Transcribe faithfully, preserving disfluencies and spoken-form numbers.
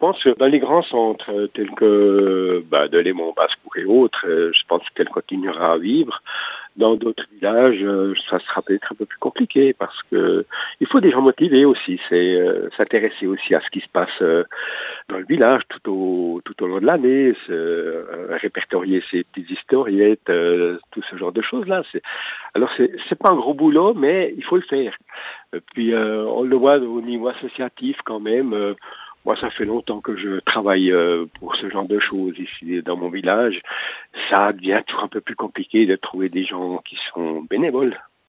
pense que dans les grands centres euh, tels que bah, de Léman, Basse-Cour et autres, euh, je pense qu'elle continuera à vivre. Dans d'autres villages, euh, ça sera peut-être un peu plus compliqué parce que il faut des gens motivés aussi. C'est euh, s'intéresser aussi à ce qui se passe euh, dans le village tout au tout au long de l'année, c'est, euh, répertorier ses petites historiettes, euh, tout ce genre de choses là. C'est, alors c'est c'est pas un gros boulot, mais il faut le faire. Et puis euh, on le voit au niveau associatif quand même. Euh, moi, ça fait longtemps que je travaille euh, pour ce genre de choses ici dans mon village. Ça devient toujours un peu plus compliqué de trouver des gens qui sont bénévoles.